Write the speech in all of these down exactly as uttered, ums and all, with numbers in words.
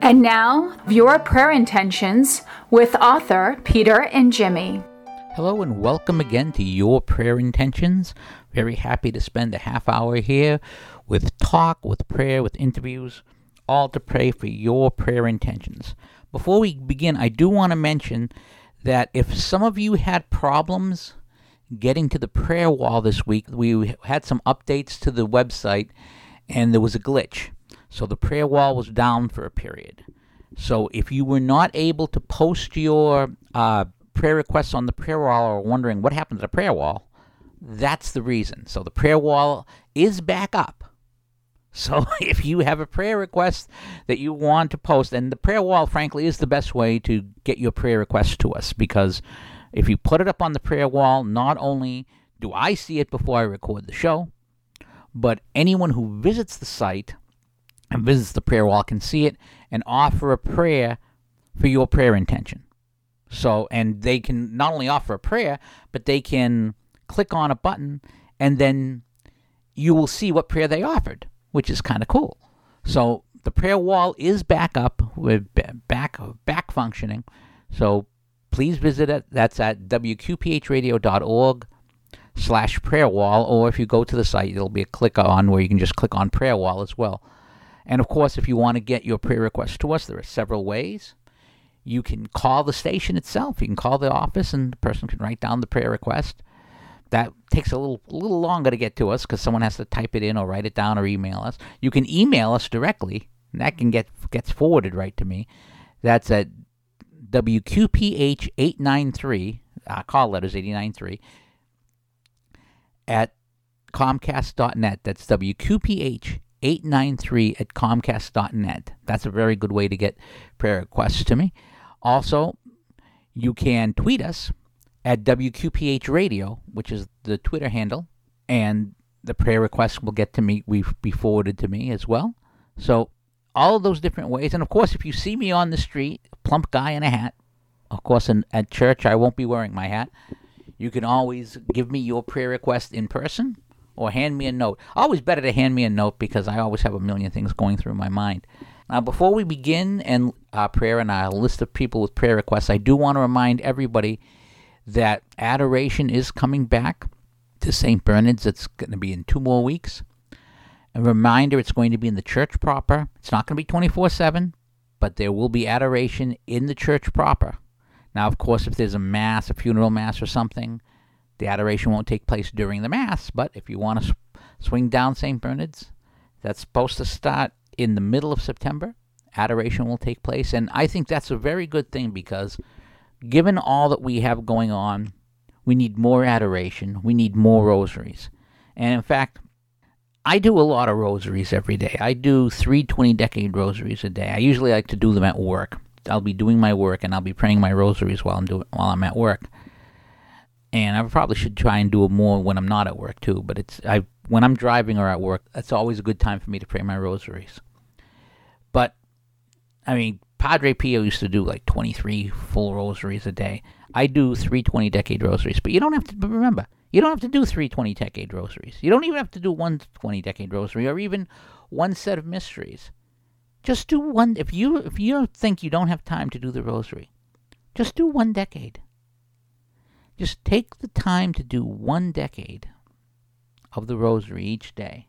And now, viewer prayer intentions with author Peter and Jimmy. Hello and welcome again to Your Prayer Intentions. Very happy to spend a half hour here with talk, with prayer, with interviews, all to pray for your prayer intentions. Before we begin, I do want to mention that if some of you had problems getting to the prayer wall this week, we had some updates to the website and there was a glitch. So the prayer wall was down for a period. So if you were not able to post your uh, prayer requests on the prayer wall or wondering what happened to the prayer wall, that's the reason. So the prayer wall is back up. So if you have a prayer request that you want to post, and the prayer wall, frankly, is the best way to get your prayer requests to us, because if you put it up on the prayer wall, not only do I see it before I record the show, but anyone who visits the site and visits the prayer wall can see it and offer a prayer for your prayer intention. So, and they can not only offer a prayer, but they can click on a button and then you will see what prayer they offered, which is kind of cool. So the prayer wall is back up, we're back, back functioning. So please visit it. That's at w q p h radio dot org slash prayer wall, or if you go to the site, there'll be a click on where you can just click on prayer wall as well. And of course, if you want to get your prayer requests to us, there are several ways. You can call the station itself. You can call the office and the person can write down the prayer request. That takes a little a little longer to get to us because someone has to type it in or write it down or email us. You can email us directly, and that can get gets forwarded right to me. That's at W Q P H eight nine three, uh, call letters eight nine three, at comcast dot net. That's W Q P H eight nine three at comcast dot net. That's a very good way to get prayer requests to me. Also, you can tweet us at W Q P H Radio, which is the Twitter handle, and the prayer requests will get to me, will be forwarded to me as well. So all of those different ways. And of course, if you see me on the street, plump guy in a hat, of course, in, at church, I won't be wearing my hat. You can always give me your prayer request in person or hand me a note. Always better to hand me a note because I always have a million things going through my mind. Now, before we begin and our prayer and our list of people with prayer requests, I do want to remind everybody that Adoration is coming back to Saint Bernard's. It's going to be in two more weeks. A reminder, it's going to be in the church proper. It's not going to be twenty-four seven, but there will be Adoration in the church proper. Now, of course, if there's a mass, a funeral mass or something, the Adoration won't take place during the mass. But if you want to sw- swing down Saint Bernard's, that's supposed to start in the middle of September. Adoration will take place. And I think that's a very good thing because given all that we have going on, we need more adoration. We need more rosaries. And in fact, I do a lot of rosaries every day. I do three twenty-decade rosaries a day. I usually like to do them at work. I'll be doing my work and I'll be praying my rosaries while I'm doing while I'm at work. And I probably should try and do it more when I'm not at work too. But it's I when I'm driving or at work, that's always a good time for me to pray my rosaries. But I mean, Padre Pio used to do like twenty-three full rosaries a day. I do three twenty-decade rosaries, but you don't have to, but remember, you don't have to do three twenty-decade rosaries. You don't even have to do one twenty-decade rosary or even one set of mysteries. Just do one. If you if you think you don't have time to do the rosary, just do one decade. Just take the time to do one decade of the rosary each day,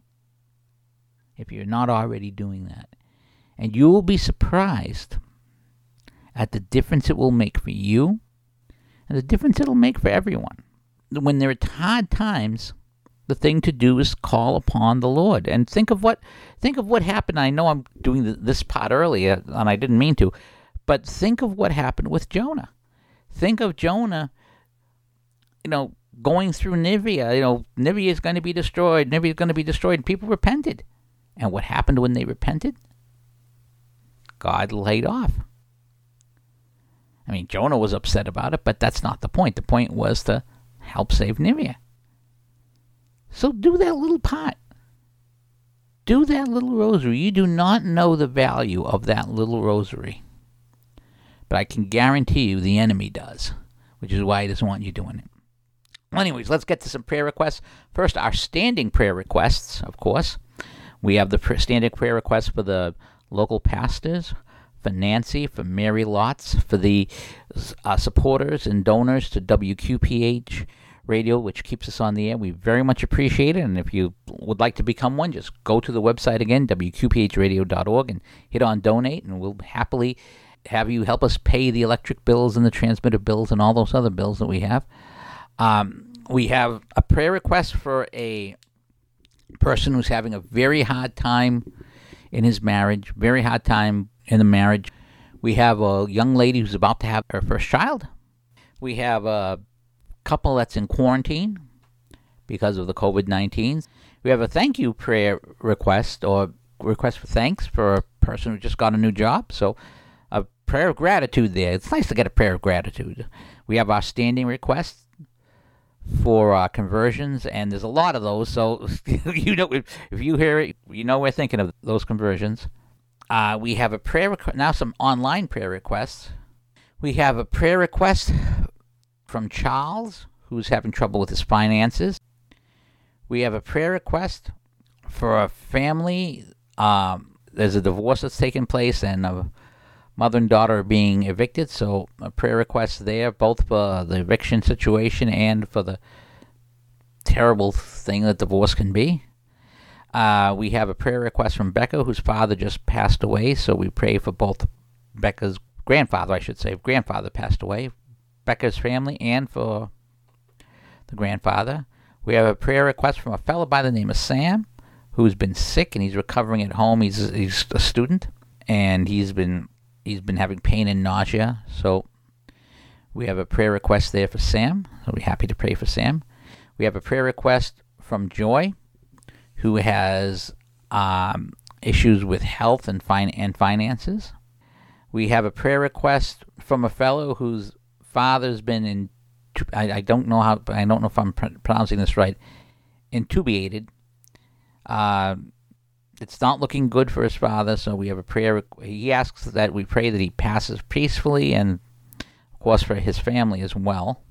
if you're not already doing that. And you will be surprised at the difference it will make for you and the difference it'll make for everyone. When there are hard times, the thing to do is call upon the Lord. And think of what think of what happened. I know I'm doing this part earlier, and I didn't mean to, but think of what happened with Jonah. Think of Jonah, you know, going through Nineveh. You know, Nineveh is going to be destroyed. Nineveh is going to be destroyed. And people repented. And what happened when they repented? God laid off. I mean, Jonah was upset about it, but that's not the point. The point was to help save Nineveh. So do that little part. Do that little rosary. You do not know the value of that little rosary. But I can guarantee you the enemy does, which is why he doesn't want you doing it. Well, anyways, let's get to some prayer requests. First, our standing prayer requests, of course. We have the standing prayer requests for the local pastors, for Nancy, for Mary Lots, for the uh, supporters and donors to W Q P H Radio, which keeps us on the air. We very much appreciate it, and if you would like to become one, just go to the website again, W Q P H radio dot org, and hit on donate, and we'll happily have you help us pay the electric bills and the transmitter bills and all those other bills that we have. Um, we have a prayer request for a person who's having a very hard time in his marriage, very hard time in the marriage. We have a young lady who's about to have her first child. We have a couple that's in quarantine because of the covid nineteen. We have a thank you prayer request, or request for thanks, for a person who just got a new job. So a prayer of gratitude there. It's nice to get a prayer of gratitude. We have our standing requests for uh, conversions, and there's a lot of those. So you know, if, if you hear it, you know we're thinking of those conversions. Uh, we have a prayer requ- now some online prayer requests. We have a prayer request from Charles, who's having trouble with his finances. We have a prayer request for a family. Um, there's a divorce that's taking place, and a mother and daughter are being evicted. So a prayer request there, both for the eviction situation and for the terrible thing that divorce can be. Uh, we have a prayer request from Becca, whose father just passed away. So we pray for both Becca's grandfather, I should say, grandfather passed away, Becca's family, and for the grandfather. We have a prayer request from a fellow by the name of Sam, who's been sick and he's recovering at home. He's he's a student, and he's been he's been having pain and nausea. So we have a prayer request there for Sam. So we're happy to pray for Sam. We have a prayer request from Joy, who has um, issues with health and fin- and finances. We have a prayer request from a fellow whose father's been in. I, I don't know how. I don't know if I'm pr- pronouncing this right. Intubated. Uh, it's not looking good for his father, so we have a prayer. He asks that we pray that he passes peacefully, and of course for his family as well.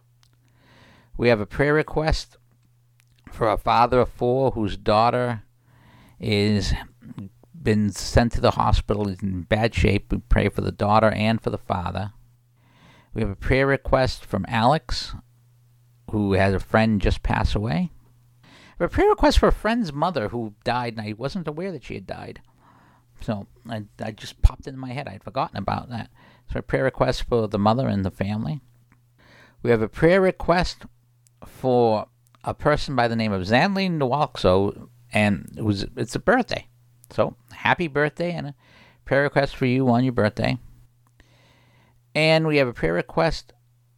We have a prayer request for a father of four whose daughter is been sent to the hospital. Is in bad shape. We pray for the daughter and for the father. We have a prayer request from Alex, who has a friend just pass away. We have a prayer request for a friend's mother who died, and I wasn't aware that she had died. So I, I just popped into my head. I'd forgotten about that. So a prayer request for the mother and the family. We have a prayer request for a person by the name of Zanley Nwalxo, and it was it's a birthday. So happy birthday, and a prayer request for you on your birthday. And we have a prayer request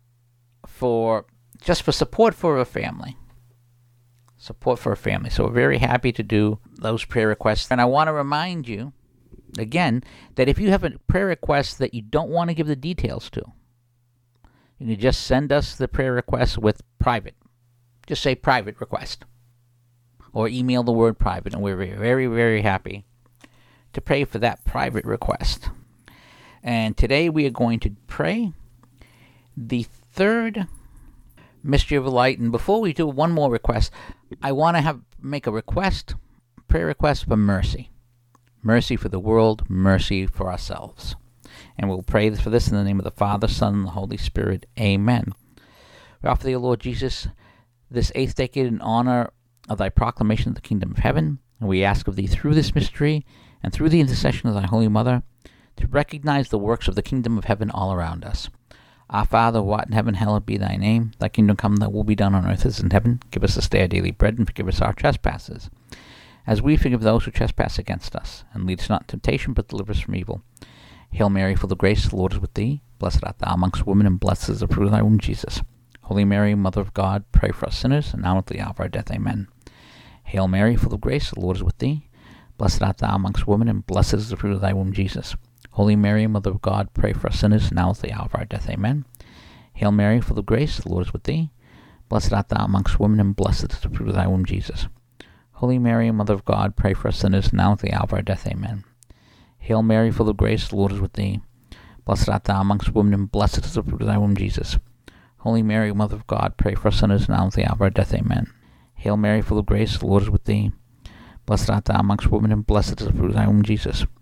for just for support for a family. Support for a family. So we're very happy to do those prayer requests. And I want to remind you, again, that if you have a prayer request that you don't want to give the details to, you can just send us the prayer request with private. Just say private request. Or email the word private, and we're very, very happy to pray for that private request. And today we are going to pray the third mystery of light. And before we do one more request, I want to have make a request, prayer request for mercy. Mercy for the world, mercy for ourselves. And we'll pray for this in the name of the Father, Son, and the Holy Spirit. Amen. We offer thee, O Lord Jesus, this eighth decade in honor of thy proclamation of the kingdom of heaven. And we ask of thee through this mystery and through the intercession of thy Holy Mother, to recognize the works of the kingdom of heaven all around us. Our Father, who art in heaven, hallowed be thy name. Thy kingdom come, thy will be done on earth as in heaven. Give us this day our daily bread, and forgive us our trespasses, as we forgive those who trespass against us. And lead us not into temptation, but deliver us from evil. Hail Mary, full of grace, the Lord is with thee. Blessed art thou amongst women, and blessed is the fruit of thy womb, Jesus. Holy Mary, Mother of God, pray for us sinners, and now at the hour of our death. Amen. Hail Mary, full of grace, the Lord is with thee. Blessed art thou amongst women, and blessed is the fruit of thy womb, Jesus. Holy Mary, Mother of God, pray for us sinners, now at the hour of our death. Amen. Hail Mary, full of grace, the Lord is with thee. Blessed art thou amongst women, and blessed is the fruit of thy womb, Jesus. Holy Mary, Mother of God, pray for us sinners, now at the hour of our death. Amen. Hail Mary, full of grace, the Lord is with thee. Blessed art thou amongst women, and blessed is the fruit of thy womb, Jesus. Holy Mary, Mother of God, pray for us sinners, now at the hour of our death. Amen. Hail Mary, full of grace, the Lord is with thee. Blessed art thou amongst women, and blessed is the fruit of thy womb, Jesus.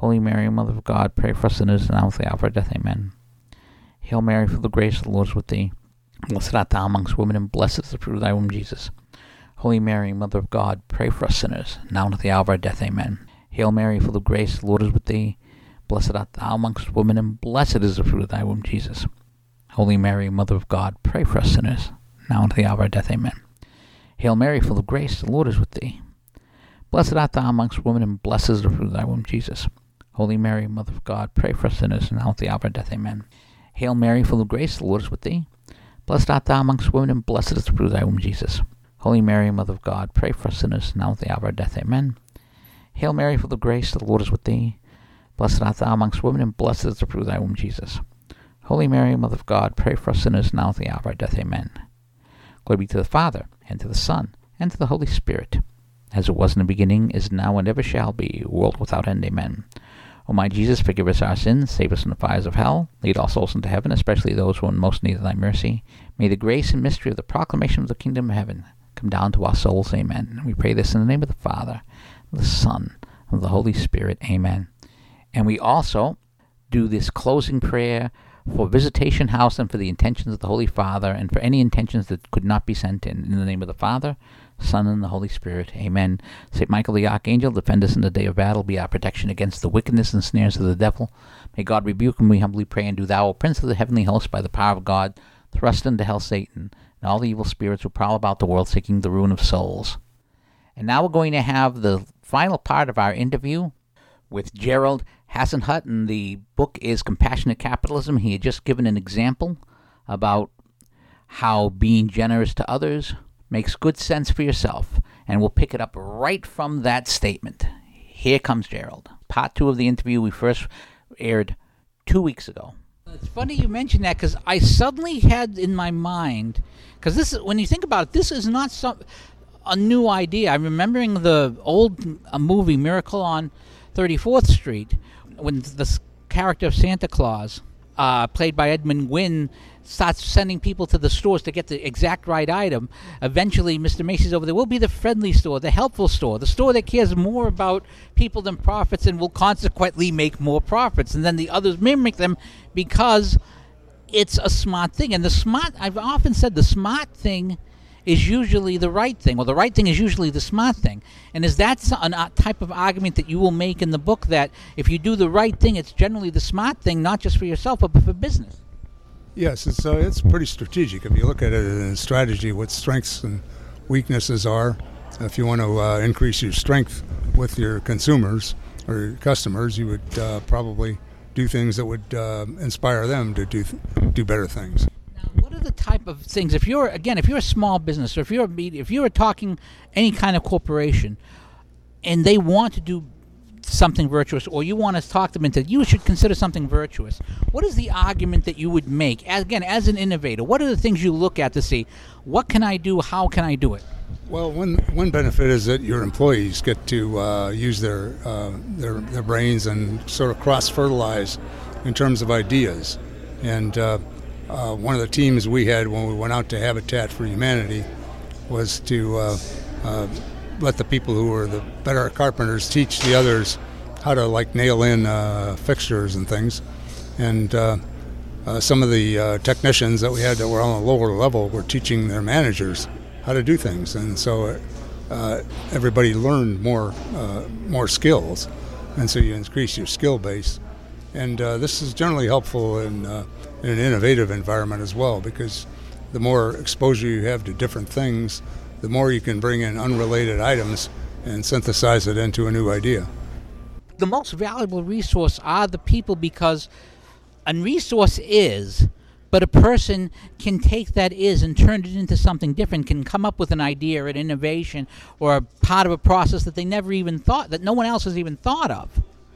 Holy Mary, Mother of God, pray for us sinners now at the hour of our death. Amen. Hail Mary, full of grace, the Lord is with thee. Blessed art thou amongst women, and blessed is the fruit of thy womb, Jesus. Holy Mary, Mother of God, pray for us sinners now and at the hour of our death. Amen. Hail Mary, full of grace, the Lord is with thee. Blessed art thou amongst women, and blessed is the fruit of thy womb, Jesus. Holy Mary, Mother of God, pray for us sinners now and at the hour of our death. Amen. Hail Mary, full of grace, the Lord is with thee. Blessed art thou amongst women, and blessed is the fruit of thy womb, Jesus. Holy Mary, Mother of God, pray for us sinners now at the hour of our death. Amen. Hail Mary, full of grace, the Lord is with thee. Blessed art thou amongst women, and blessed is the fruit of thy womb, Jesus. Holy Mary, Mother of God, pray for us sinners now at the hour of our death. Amen. Hail Mary, full of grace, the Lord is with thee. Blessed art thou amongst women, and blessed is the fruit of thy womb, Jesus. Holy Mary, Mother of God, pray for us sinners now at the hour of our death. Amen. Glory be to the Father, and to the Son, and to the Holy Spirit, as it was in the beginning, is now, and ever shall be, world without end. Amen. O my Jesus, forgive us our sins, save us from the fires of hell, lead all souls into heaven, especially those who are in most need of thy mercy. May the grace and mystery of the proclamation of the kingdom of heaven come down to our souls. Amen. We pray this in the name of the Father, the Son, and the Holy Spirit. Amen. And we also do this closing prayer for Visitation House and for the intentions of the Holy Father and for any intentions that could not be sent in. In the name of the Father, Son, and the Holy Spirit. Amen. Saint Michael the Archangel, defend us in the day of battle, be our protection against the wickedness and snares of the devil. May God rebuke him, we humbly pray, and do thou, O Prince of the heavenly host, by the power of God, thrust into hell Satan and all the evil spirits who prowl about the world seeking the ruin of souls. And now we're going to have the final part of our interview with Gerald Hasenhut, and the book is Compassionate Capitalism. He had just given an example about how being generous to others makes good sense for yourself, and we'll pick it up right from that statement. Here comes Gerald. Part two of the interview we first aired two weeks ago. It's funny you mentioned that, because I suddenly had in my mind, because this is, when you think about it, this is not some a new idea. I'm remembering the old uh, movie Miracle on thirty-fourth Street, when the character of Santa Claus, uh, played by Edmund Gwynn, starts sending people to the stores to get the exact right item. Eventually, Mister Macy's over there will be the friendly store, the helpful store, the store that cares more about people than profits and will consequently make more profits. And then the others mimic them because it's a smart thing. And the smart, I've often said, the smart thing is usually the right thing, or the right thing is usually the smart thing. And is that a type of argument that you will make in the book, that if you do the right thing, it's generally the smart thing, not just for yourself, but for business? Yes, it's uh, it's pretty strategic. If you look at it in strategy, what strengths and weaknesses are, if you want to uh, increase your strength with your consumers or your customers, you would uh, probably do things that would uh, inspire them to do th- do better things. What are the type of things, if you're, again, if you're a small business, or if you're a media, if you're talking any kind of corporation, and they want to do something virtuous, or you want to talk them into, you should consider something virtuous, what is the argument that you would make, as, again, as an innovator? What are the things you look at to see, what can I do, how can I do it? Well, one one benefit is that your employees get to uh, use their, uh, their their brains and sort of cross-fertilize in terms of ideas. And uh, Uh, one of the teams we had when we went out to Habitat for Humanity was to uh, uh, let the people who were the better carpenters teach the others how to like nail in uh, fixtures and things. And uh, uh, some of the uh, technicians that we had that were on a lower level were teaching their managers how to do things. And so uh, everybody learned more uh, more skills, and so you increase your skill base. And uh, this is generally helpful in, uh, in an innovative environment as well, because the more exposure you have to different things, the more you can bring in unrelated items and synthesize it into a new idea. The most valuable resource are the people, because a resource is, but a person can take that is and turn it into something different, can come up with an idea or an innovation or a part of a process that they never even thought, that no one else has even thought of,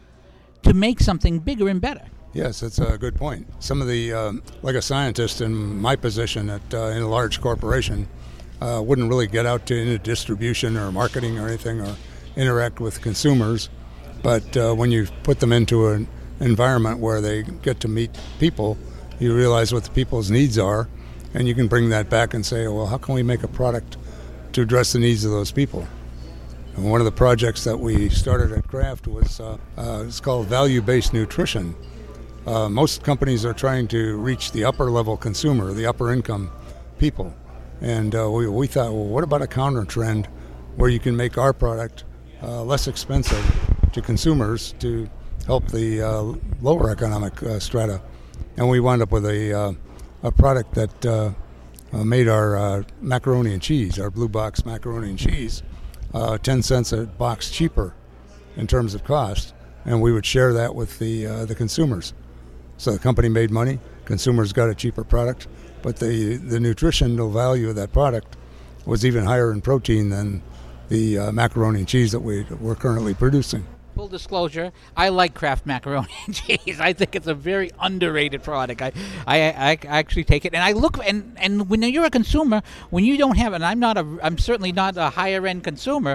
to make something bigger and better. Yes, that's a good point. Some of the, um, like a scientist in my position at uh, in a large corporation, uh, wouldn't really get out to into distribution or marketing or anything, or interact with consumers. But uh, when you put them into an environment where they get to meet people, you realize what the people's needs are, and you can bring that back and say, well, how can we make a product to address the needs of those people? And one of the projects that we started at Kraft was uh, uh, it's called value-based nutrition. Uh, most companies are trying to reach the upper level consumer, the upper income people. And uh, we, we thought, well, what about a counter trend where you can make our product uh, less expensive to consumers to help the uh, lower economic uh, strata? And we wound up with a, uh, a product that uh, uh, made our uh, macaroni and cheese, our Blue Box macaroni and cheese, uh, ten cents a box cheaper in terms of cost. And we would share that with the uh, the consumers. So the company made money, consumers got a cheaper product, but the, the nutritional value of that product was even higher in protein than the uh, macaroni and cheese that we, we're currently producing. Full disclosure, I like Kraft macaroni and cheese. I think it's a very underrated product. I, I, I actually take it, and I look, and, and when you're a consumer, when you don't have it, and I'm not a, I'm certainly not a higher end consumer,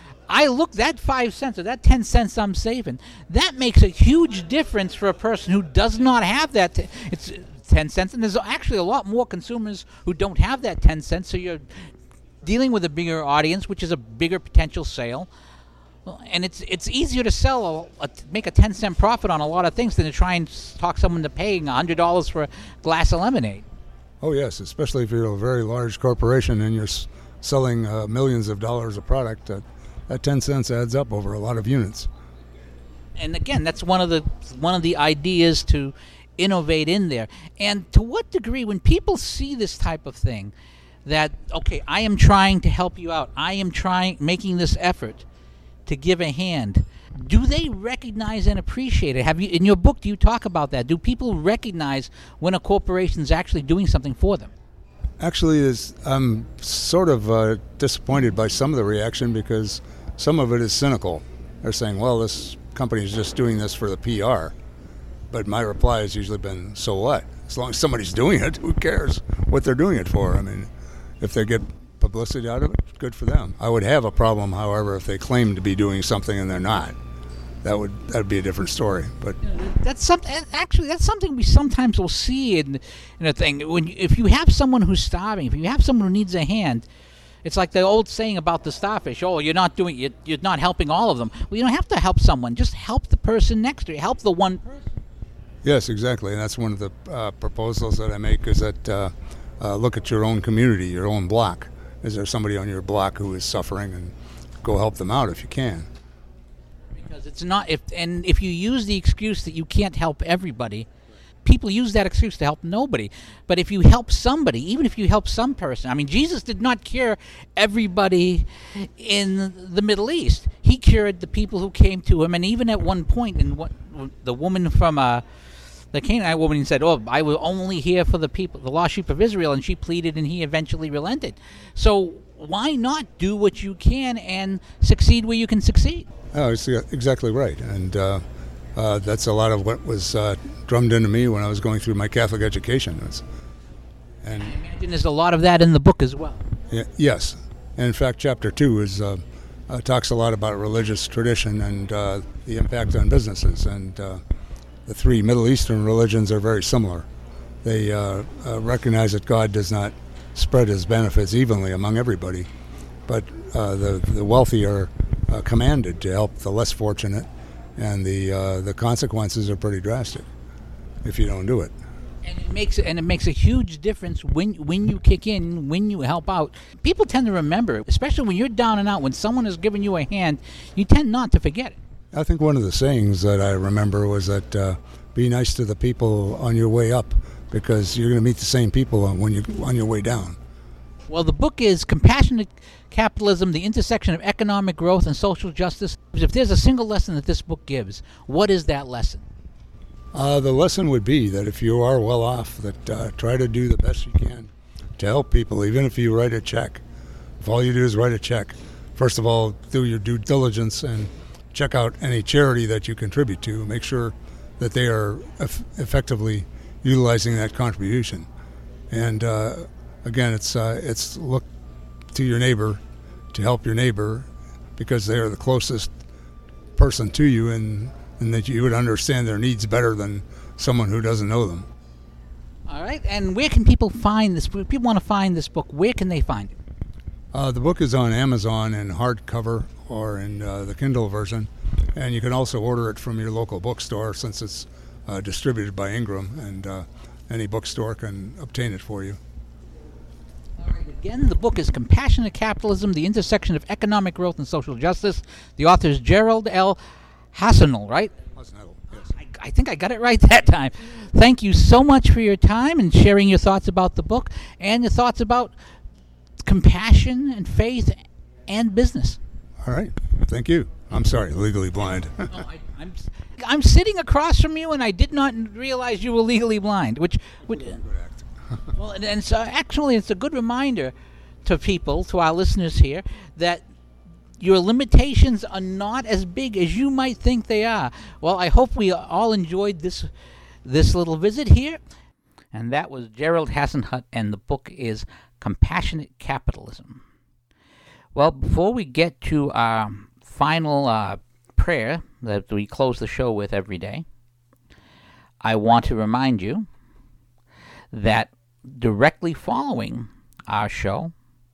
I look, that five cents or that ten cents I'm saving, that makes a huge difference for a person who does not have that. T- it's ten cents, and there's actually a lot more consumers who don't have that ten cents, so you're dealing with a bigger audience, which is a bigger potential sale. And it's it's easier to sell, a, a, make a ten cent profit on a lot of things than to try and talk someone to paying one hundred dollars for a glass of lemonade. Oh, yes, especially if you're a very large corporation and you're s- selling uh, millions of dollars of product. Uh, that ten cents adds up over a lot of units. And again, that's one of the one of the ideas to innovate in there. And to what degree, when people see this type of thing, that, okay, I am trying to help you out, I am trying, making this effort to give a hand, do they recognize and appreciate it? Have you, in your book, do you talk about that? Do people recognize when a corporation is actually doing something for them? Actually, is I'm sort of uh, disappointed by some of the reaction because some of it is cynical. They're saying, well, this company is just doing this for the P R. But my reply has usually been, so what? As long as somebody's doing it, who cares what they're doing it for? I mean, if they get publicity out of it, good for them. I would have a problem, however, if they claim to be doing something and they're not. That would that would be a different story. But that's something. Actually, that's something we sometimes will see in in a thing. When you, if you have someone who's starving, if you have someone who needs a hand, it's like the old saying about the starfish. Oh, you're not doing you're, you're not helping all of them. Well, you don't have to help someone. Just help the person next to you. Help the one person. Yes, exactly. And that's one of the uh, proposals that I make is that uh, uh, look at your own community, your own block. Is there somebody on your block who is suffering, and go help them out if you can. Because it's not if and if you use the excuse that you can't help everybody, people use that excuse to help nobody. But if you help somebody, even if you help some person, I mean, Jesus did not cure everybody in the Middle East. He cured the people who came to him, and even at one point, in what the woman from uh, the Canaanite woman said, "Oh, I was only here for the people, the lost sheep of Israel," and she pleaded, and he eventually relented. So why not do what you can and succeed where you can succeed? Oh, it's exactly right, and uh, uh, that's a lot of what was uh, drummed into me when I was going through my Catholic education. It's, and I imagine there's a lot of that in the book as well. Yeah, yes, and in fact, chapter two is uh, uh, talks a lot about religious tradition and uh, the impact on businesses. And uh, the three Middle Eastern religions are very similar. They uh, uh, recognize that God does not spread his benefits evenly among everybody, but uh, the the wealthy are uh, commanded to help the less fortunate, and the uh, the consequences are pretty drastic if you don't do it. And it makes and it makes a huge difference when when you kick in, when you help out. People tend to remember it, especially when you're down and out. When someone is giving you a hand, you tend not to forget it. I think one of the sayings that I remember was that uh, be nice to the people on your way up, because you're going to meet the same people when you on your way down. Well, the book is Compassionate Capitalism, the Intersection of Economic Growth and Social Justice. If there's a single lesson that this book gives, what is that lesson? Uh, the lesson would be that if you are well off, that uh, try to do the best you can to help people, even if you write a check. If all you do is write a check, first of all, do your due diligence and check out any charity that you contribute to. Make sure that they are eff- effectively utilizing that contribution. And uh, again, it's uh, it's look to your neighbor to help your neighbor, because they are the closest person to you, and, and that you would understand their needs better than someone who doesn't know them. All right. And where can people find this? If people want to find this book, where can they find it? Uh, the book is on Amazon in hardcover or in uh, the Kindle version, and you can also order it from your local bookstore since it's uh, distributed by Ingram, and uh, any bookstore can obtain it for you. All right, again, the book is Compassionate Capitalism, The Intersection of Economic Growth and Social Justice. The author is Gerald L. Hassenell, right? Hassenell, yes. I, I think I got it right that time. Thank you so much for your time and sharing your thoughts about the book and your thoughts about compassion and faith and business. All right. Thank you. I'm sorry, legally blind. oh, I, I'm I'm sitting across from you, and I did not realize you were legally blind, which would... well, and, and so actually it's a good reminder to people, to our listeners here, that your limitations are not as big as you might think they are. Well, I hope we all enjoyed this this little visit here. And that was Gerald Hassenhut, and the book is Compassionate Capitalism. Well, before we get to our final uh, prayer that we close the show with every day, I want to remind you that directly following our show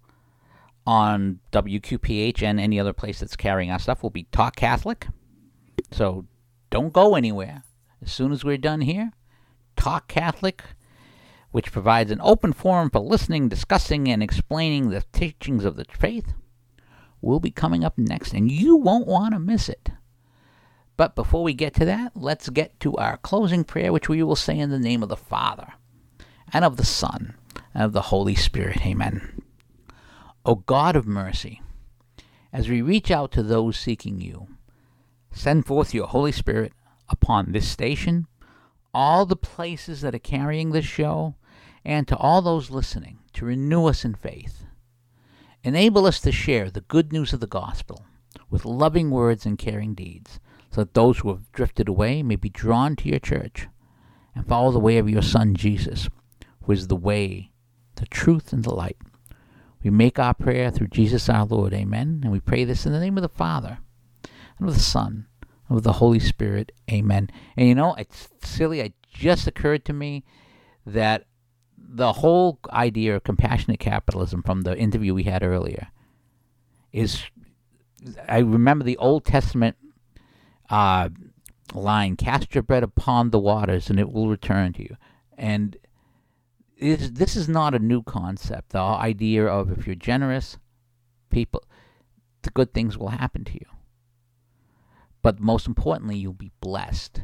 on W Q P H and any other place that's carrying our stuff will be Talk Catholic. So don't go anywhere. As soon as we're done here, Talk Catholic, which provides an open forum for listening, discussing, and explaining the teachings of the faith, will be coming up next, and you won't want to miss it. But before we get to that, let's get to our closing prayer, which we will say in the name of the Father, and of the Son, and of the Holy Spirit. Amen. O God of mercy, as we reach out to those seeking you, send forth your Holy Spirit upon this station, all the places that are carrying this show, and to all those listening, to renew us in faith. Enable us to share the good news of the gospel with loving words and caring deeds, so that those who have drifted away may be drawn to your church and follow the way of your Son, Jesus, who is the way, the truth, and the light. We make our prayer through Jesus our Lord. Amen. And we pray this in the name of the Father, and of the Son, and of the Holy Spirit. Amen. And you know, it's silly, it just occurred to me that the whole idea of compassionate capitalism from the interview we had earlier is, I remember the Old Testament uh, line, cast your bread upon the waters and it will return to you. And it is, this is not a new concept. The idea of if you're generous, people, the good things will happen to you. But most importantly, you'll be blessed.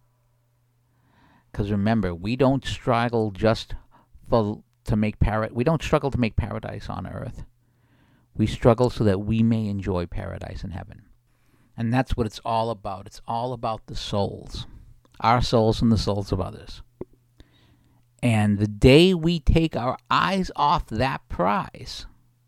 Because remember, we don't struggle just for to make para- we don't struggle to make paradise on earth. We struggle so that we may enjoy paradise in heaven. And that's what it's all about. It's all about the souls. Our souls and the souls of others. And the day we take our eyes off that prize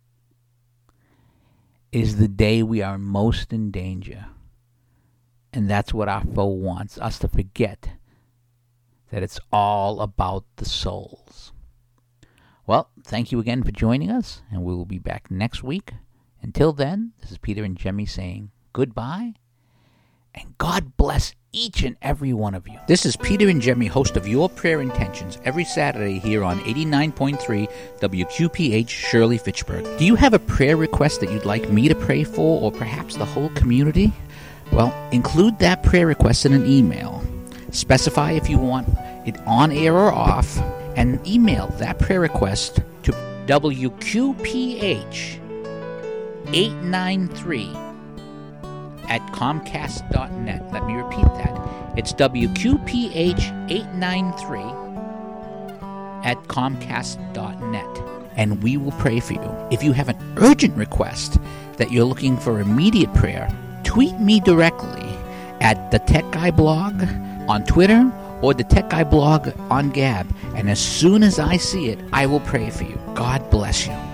is the day we are most in danger. And that's what our foe wants us to forget, that it's all about the souls. Well, thank you again for joining us, and we will be back next week. Until then, this is Peter and Jemmy saying goodbye, and God bless each and every one of you. This is Peter and Jemmy, host of Your Prayer Intentions, every Saturday here on eighty-nine point three W Q P H Shirley Fitchburg. Do you have a prayer request that you'd like me to pray for, or perhaps the whole community? Well, include that prayer request in an email. Specify if you want it on air or off, and email that prayer request to W Q P H eight nine three at Comcast dot net. Let me repeat that. It's W Q P H eight nine three at Comcast dot net, and we will pray for you. If you have an urgent request that you're looking for immediate prayer, tweet me directly at the Tech Guy Blog on Twitter or the Tech Guy Blog on Gab, and as soon as I see it, I will pray for you. God bless you.